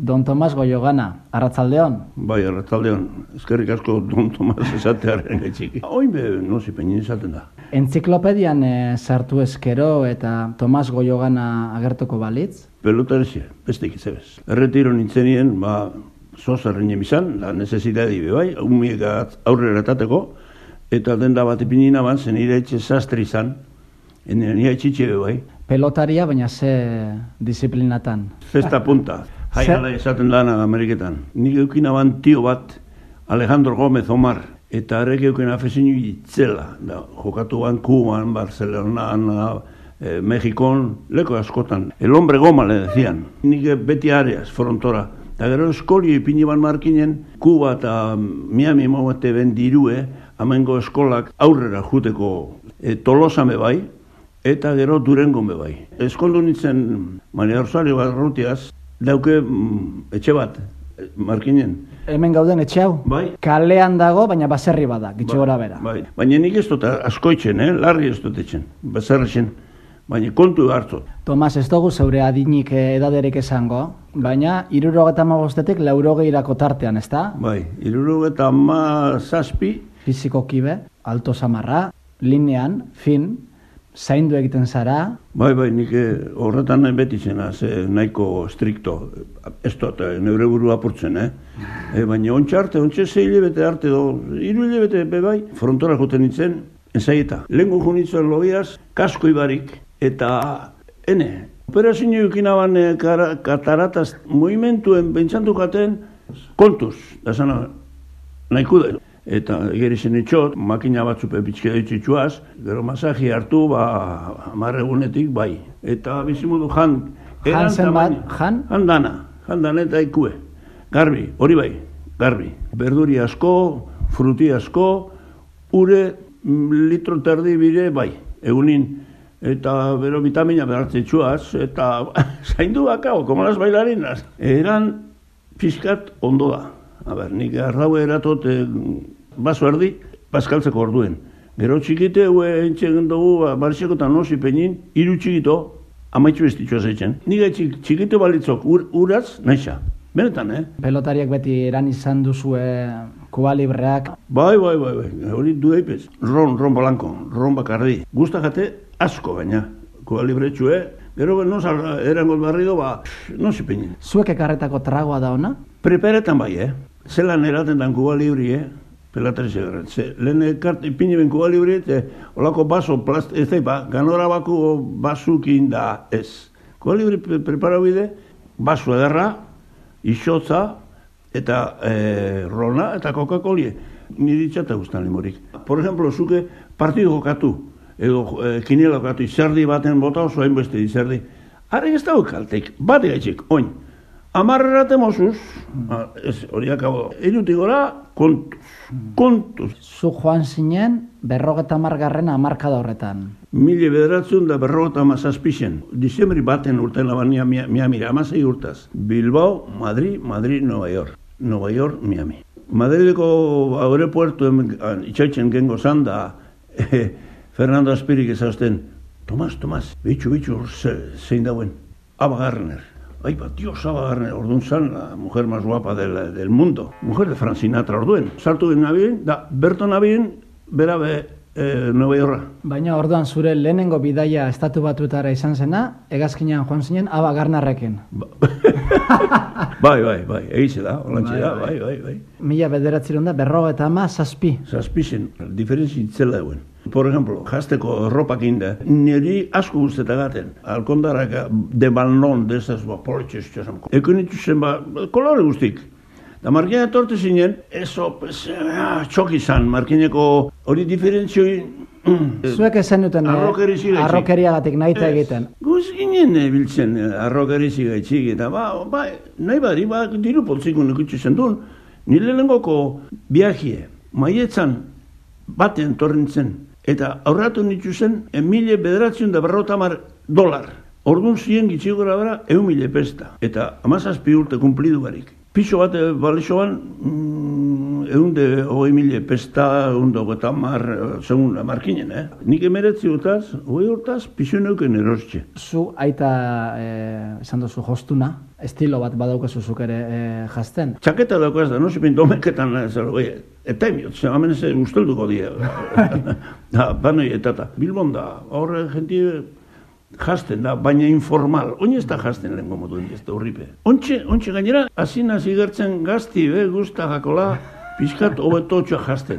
Don Tomas Goiogana, arratzaldeon. Bai, arratzaldeon. Eskerrik asko Don Tomas esatearen gaitxik. Oin be, nozi peinin esaten da. Entziklopedian sartu eskero eta Tomas Goiogana agertuko balitz? Pelotaresia, beste ikizabez. Erretiro nintzenien, zozarren izan, la necesidadi be bai, umiek aurrera etateko, eta denda bat ipinina ban, zen nire etxe sastri izan, nire etxitxe be bai. Pelotaria, baina ze disiplinatan? Zesta punta. Hai, ala esaten dana Ameriketan. Nik eukina ban tio bat, Alejandro Gómez Omar, eta arrek eukina afezinu itzela. Jokatu ban Kuban, Barcelonan, Mexikon, leko askotan. El hombre goma, le decían. Nik beti areas, frontora. Eta gero eskoli ipini ban markinen, Kuba eta Miami moete ben dirue, amengo eskolak aurrera juteko Tolosa me bai, eta gero Durango me bai. Eskoldu nintzen Maria Rosario Barrutiaz, dauke etxe bat, markinen. Hemen gauden etxe hau? Bai. Kalean dago, baina baserri bada, gitxe gora bera. Bai. Baina nik ez dut askoitzen, larri ez dut etxen, baserrixen. Baina kontu hartzot. Tomas, ez dugu zeure adinik edaderek esango, baina 75-etik 80 tartean, ezta? Bai, 77 Fizikoki be, alto samarra, linean, fin, zaindu egiten zara. Bai, nik horretan beti zena, nahiko strikto, ez dut, neure buru apurtzen, baina ontsa 6 hilabete arte, 3 hilabete bai, frontora juten nintzen, enzaieta. Lehenko junitzen lobiaz, kasko ibarik, eta operazio eukinaban katarataz movimentuen bentsatukaten kontuz, da zana, nahiko da. Eta gerizen itxot, makina batzupe bitxke ditxitxuaz, gero masaji hartu, 10 egunetik bai. Eta bizimudu jan zen bat, jan? Jan eta ikue. Garbi, hori bai, garbi. Berduri asko, fruti asko, ure litro terdi bire bai, egunin. Eta bero vitamina behartzitxuaz, eta zaindu bakao, como las bailarinas. Eran pixkat ondo da. Nik arraue eratot baso erdi, bazkaltzeko orduen. Gero txikite, entxegen dugu, barizeko eta nosi peinin, 3 txikito, amaitxu bestitxua zeitzen. Nik txikito balitzok uraz, naixa. Benetan, Pelotariak beti eran izan duzue Kuba Libreak. Bai, hori du eipez. Ron blanco, ron bakarri. Gusta jate asko baina, Kuba Libre txue. Gero nos erangot barrido, nosi peinin. Zuek ekarretako tragoa da ona? Preparetan bai, Zelan eraten dan Kuba Libri, pelatari zegarren. Lehen ipini ben Kuba Libri, olako baso, ez da, ganora bako basukin da ez. Kuba Libri prepara bide, baso ederra, isotza, eta rona, eta Coca-Cola. Niri txata guztan limorik. Por ejemplo, zuke partidu jokatu, edo kiniela jokatu, izerdi baten bota oso hainbeste izerdi. Harek ez dago kalteik, bat egaitxik, oin. 10 erate mozuz, horiak hau, erutik gora, kontuz. Zu joan zinen, 50. hamarkada horretan. 1957, Dizembri baten urten labania Miamira, 16 urtaz. Bilbao, Madrid, Nueva York. Nueva York, Miami. Madrideko aeropuertu itxaitzen gengo zanda, Fernando Aspirik ezazten, Tomas, bitxu, zein dauen, Ava Gardner. Ay, Dios, Ava Gardner, orduan zan, la mujer más guapa del mundo. Mujer de Frank Sinatra orduen. Sartu den nabien, da, berto nabien, berabe Nueva Yorra. Baina orduan zure lehenengo bidaia estatu batutara izan zena, hegazkinean joan zinen Ava Gardnerrekin. Bai, egize da, holantxe da, bai. 1957. Zazpixen, diferenzi itzela duen. Por ejemplo, jazteko ropak inda, niri asko guztetagaten. Alkondarak de balnon, de esas politxez txosan. Eko nitzuzen kolore guztik. Da markina torte zinen, eso, txok izan, markineko hori diferentzioi... Zuek ezen duten, arrokeriagatik nahita egiten. Guz ginen biltzen arrokerizi gaitxik, eta nahi bari, diru poltzikun ikutxezen duen, nire lengoko viajie, maietzan baten torrintzen, eta aurratu nitzuzen, $1,950. Orduan ziren gitxigora bera, €1,000 pesta. Eta 17 urte kumplidu barik. Pixo bat balixoan, eunde 20.000 pesta, eunde eta segun markinen, Nik 19 urtaz, 20 urtaz, pixoneuken erostxe. Zu aita, esan duzu, jostuna, estilo bat badaukazu zuk ere jazten. Txaketa daukaz da, no? Zipin domeketan, eta emiot, hemen ez ustelduko die. Banoi etata. Bilbon da, horre jentie jazten da, baina informal. Oin ez da jazten lehenko moduen, ez da horripe. Ontxe gainera, azina zigertzen gazti, guzta jakola, pixkat hobetotxoa jazten.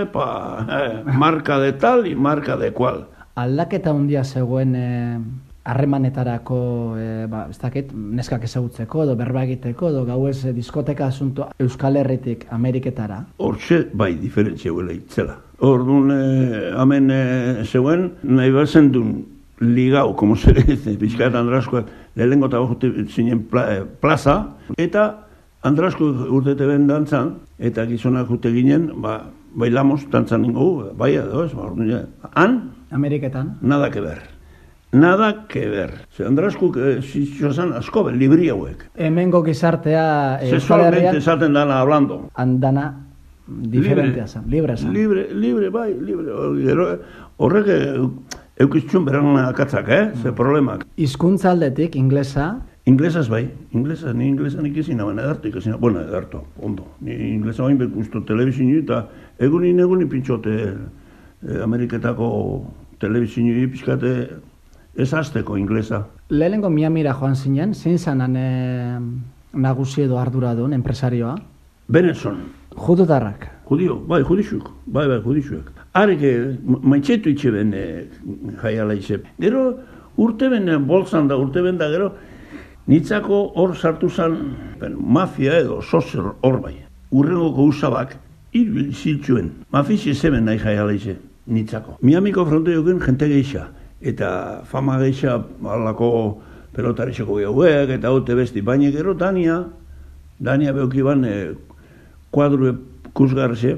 Marka de tal y marka de cual. Aldaketa hundia zegoen harremanetarako, ez dakit, neskak ezagutzeko, edo berba egiteko, edo gauez diskoteka asunto Euskal Herritik Ameriketara. Hortxe, bai, diferentzia huela itzela. Orduan, hemen zegoen, nahi bazen duen ligau, como se dice, pixkat Andraskoak, lehenko eta bajute zinen plaza, eta Andrasko urtete ben dantzan, eta gizonak jute ginen, bailamos, dantzan ningu, bai, edo ez, han? Ameriketan? Nada que ver. Nada que ver. Ze Andraskuk ziziosan asko ben, libri hauek. Hemengo gizartea Sexualmente esaten dana hablando. Andana diferentea zen, libre zen. Libre, bai, libre. Horrek eukitzun beran akatzak, ze problemak. Hizkuntza aldetik, inglesa? Inglesaz bai, ni inglesan ikizin hauen edartu, edartu, ondo. Ni inglesa bain bekustu telebizinu eta egunin pintxote Ameriketako telebizinu pixkate ez azteko inglesa. Lehenengo Miamira joan zinen, zein zanan nagusi edo arduradun, enpresarioa? Benetson. Judutarrak? Judio, bai, judixuek. Areke, maitxetu itxe ben jaiala izep. Gero, urte ben da, gero, nitzako hor sartu zan mafia edo sozer hor bai. Urrengoko usabak, hil ziltxuen. Mafixi zeben nahi jaiala ize, nitzako. Miamiko frontoioken jente geixa. Eta fama geixa alako pelotarixeko gehauek, eta haute besti. Baina gero Dania beokiban kuadrue kusgarze,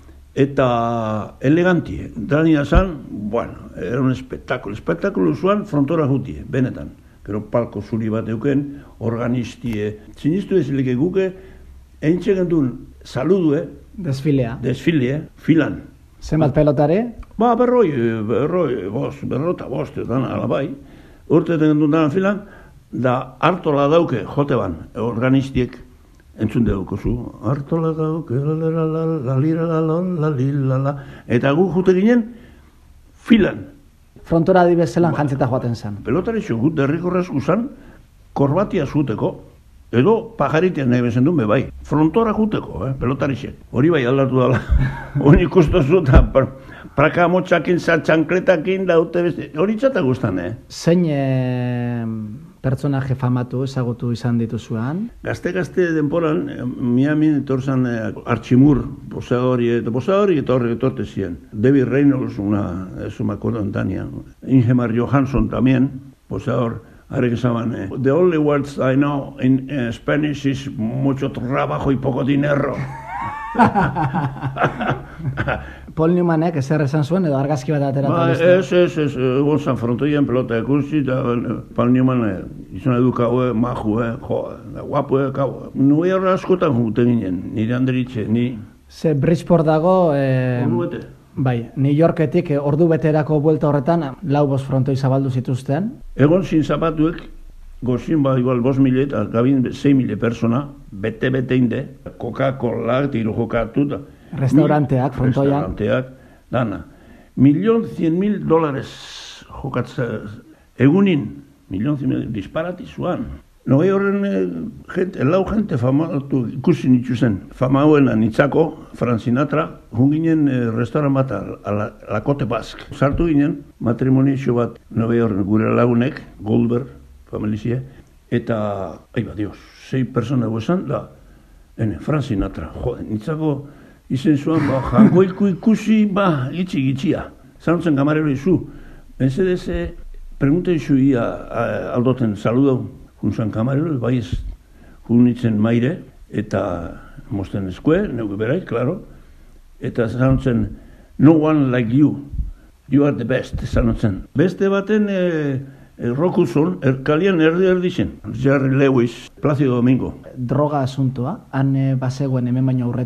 eta elegantie. Dania zan, era un espectáculo zuan frontora jutie, benetan. Gero palko zuri bat euken, organistie. Sinistu ezileke guke, entxe gendun saludue. Desfilea, filan. Zenbat pelotare? Berrota bost, dana alabai. Urte gendun dana filan, da hartola dauke, jote ban, organistiek. Entzun deuko zu, hartola dauke, la. Eta gu jute ginen, filan. Frontora adibezelan jantzeta joaten zen. Pelotari gut derrikorrezku zan, korbatia zuteko, edo pajaritean nahi bezen duen bai. Frontora juteko, pelotarixek. Hori bai aldatu dala. Hori ikustu zuta, praka motxakin, txankletakin, daute beste. Hori txata guztan, Zein pertsonaje famatu ezagutu izan dituzuan? Gazte denporan, Miami etorzan Archimur, posadori eta horrek etorte ziren. Debbie Reynolds, eso me acuerdo en Tania. Ingemar Johansson también, posador. Ahora que saben, the only words I know in Spanish is mucho trabajo y poco dinero. Paul Newmanek ezer esan zuen edo argazki bat atera. Ez, gonzan frontoien pelota ekusi, eta Paul Newman izan edukaue, majue, guapue, kau. Nui horra askotan juten ginen, nire handeritxe, ni. Ze Bridgeport dago... Ordu Bai, New Yorketik ordu beterako buelta horretan, 4 frontoi zabaldu zituzten. Egon zin zapatuek, gozin igual 5.000 eta gabin 6.000 persona, bete inde, Coca-Cola, tiru jokatu. Restauranteak, frontoian. Restauranteak, dana. $1.100.000 jokatzen, egunin, $1.100.000 disparati zuan. Nogei horren lau gente famatu ikusi nituzen. Famauena nitzako, Frank Sinatra, junginen restauran bat la Côte Basque. Sartu ginen, matrimonio bat nogei horren gure lagunek, Goldberg, familizie, eta, Dios, 6 persona guesan, da, Frank Sinatra, nitzako izen zuan, jangoiku ikusi, gitxia. Zantzen kamarero izu. Benzedez, pregunta izu ia aldoten saludau. Junzan kamarero, bai ez junitzen maire, eta mosten eskue, neuke berai, klaro. Eta zantzen, no one like you are the best, zantzen. Beste baten rokuzon, kalian erdi zen. Jerry Lewis, Plácido Domingo. Droga asuntoa, han bazegoen hemen baino aurretik?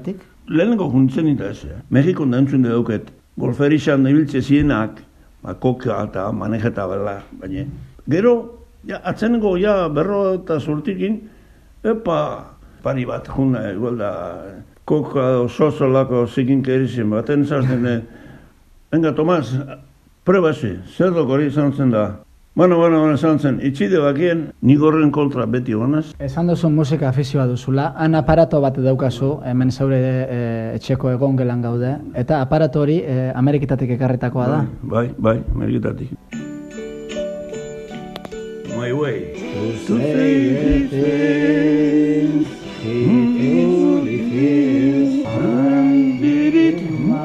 lehenengo juntzen eta ez. Mexikon da entzun dauket, golferixan ibiltze zienak, koka eta manejeta bela, baina. Gero, atzenengo berro eta sortikin, pari bat, juna, igual da, koka sozolako zikin kerizien baten zartzen, venga, Tomas, prueba zer dokori izan zen da. Bueno, izan zen, itxide bakien, nik horren kontra beti honaz. Esan duzu musika afizioa duzula, han aparato bat daukazu, hemen zaure etxeko egon gelan gaude, eta aparato hori Ameriketatik ekarritakoa da. Bai, Ameriketatik. My way to say things he only feels I did it my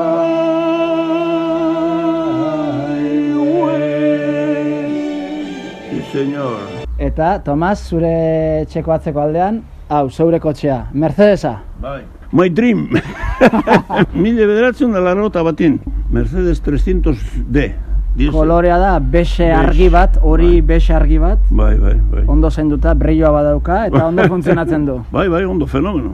way. Sí, señor. Eta, Tomas, zure etxeko atzeko aldean, zeure kotxea, Mercedesa. Bai. My dream. 1980 batin, Mercedes 300D. Kolorea da, bexe argi bat, hori bexe argi bat. Bai. Ondo zainduta, brilloa badauka, eta ondo funtzionatzen du. Bai, ondo, fenomeno.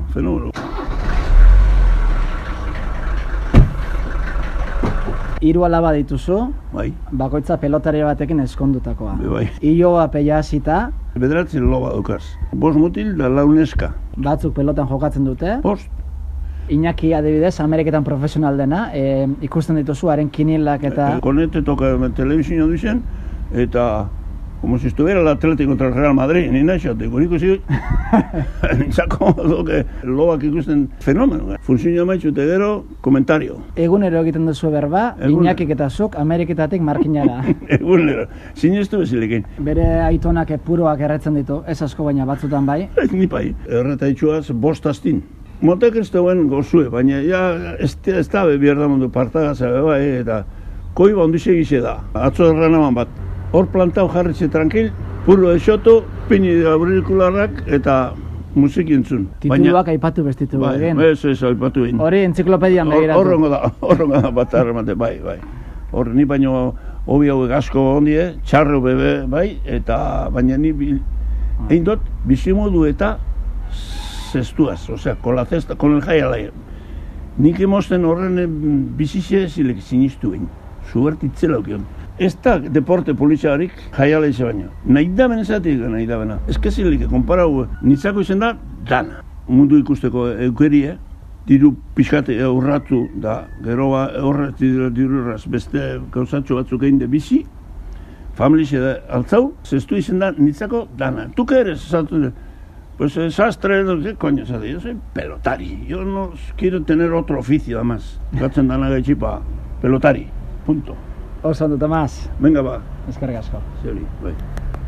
Hiru alaba dituzu, Bai. Bakoitza pelotari batekin eskondutakoa. Bai. Iloa peia hasita. 9 loba daukaz. 5 mutil da 4 neska. Batzuk pelotan jokatzen dute. 5. Iñaki adibidez, Ameriketan profesional dena, ikusten dituzu, haren kinilak eta... Konete toka telebizioa duzen, eta como si estuviera el Atlético contra el Real Madrid, ni naixate, ikusi, nintzako doke lobak ikusten fenomeno. Funtzioa maitxute gero, komentario. Egunero egiten duzu berba, Iñakik eta zuk Ameriketatik markinara. Egunero, sinestu bezilekin. Bere aitonak puroak erretzen ditu, ez asko baina batzutan bai. Ez nipai, erreta itxuaz 5 astin. Motek ez dauen gozue, baina ez da behar da mundu partagaza bai, eta koi ondixe gize da. Atzo erran bat. Hor plantau jarritze tranquil, puro esoto, pini aurikularrak eta musik entzun. Tituluak aipatu bestitu egin. Ez, aipatu egin. Hori entziklopedian begiratu. Horrongo da bat arremate, bai. Hor ni baino hobi hauek asko ondie, txarro bebe, bai, eta baina ni egin dut bizimodu eta zestuaz, osea, con la cesta, con el jaialai. Nik emosten horren bizize zilek sinistu egin. Zubertitzela okion. Ez da deporte politxarik jaialai ze baino. Nahi da benezatik, nahi da bena. Ez kezilik, konparau, nitzako izen da, dana. Mundu ikusteko eukerie, diru pixkate aurratu da, gero horret dirurraz beste gauzatxo batzuk egin de bizi, familixe da altzau, zestu izen da, nitzako dana. Tuke ere, zazatu, pues sastre, ¿qué coño? Yo soy pelotari, yo no quiero tener otro oficio además. Gatzen dana gaitxipa, pelotari, punto. Oso ondo, Tomas. Venga, va. Eskerrik asko. Zeri, bai.